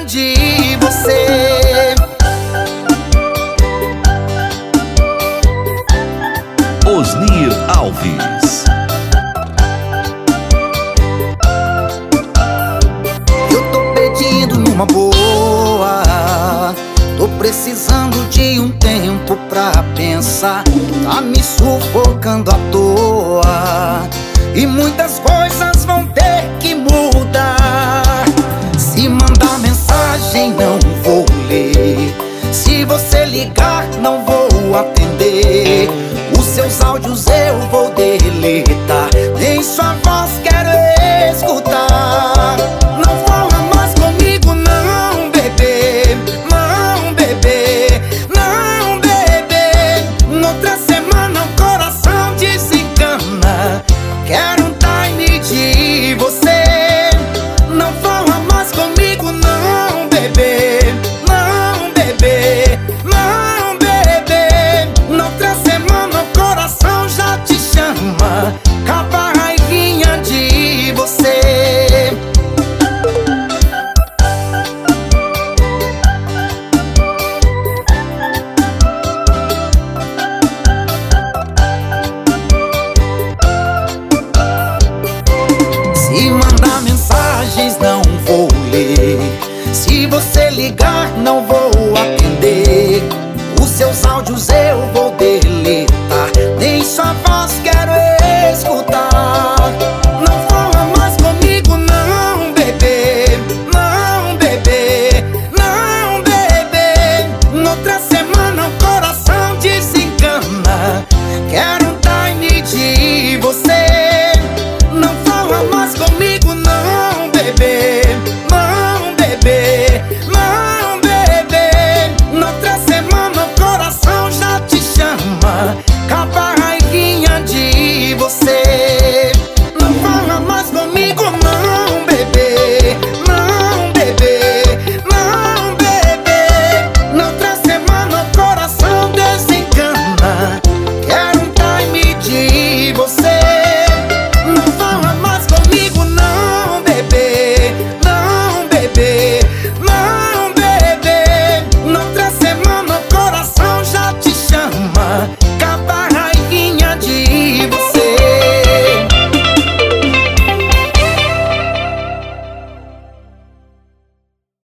de você. Osnir Alves. Eu tô pedindo numa boa, tô precisando de um tempo pra pensar. Tá me sufocando à toa e muitas coisas vão ter que mudar. Se mandar mensagem não vou ler, se você ligar não vou atender. Os seus áudios eu vou deletar, nem sua voz quero escutar. Não fala mais comigo não, bebê, não, bebê, não, bebê. Noutra semana o coração desencana, quero um time de você. Não fala mais comigo não, bebê, não, bebê, não, bebê. Noutra semana o coração já te chama, capa a raivinha de você. Se mandar mensagens não vou ler, se você ligar não vou atender. Os seus áudios eu vou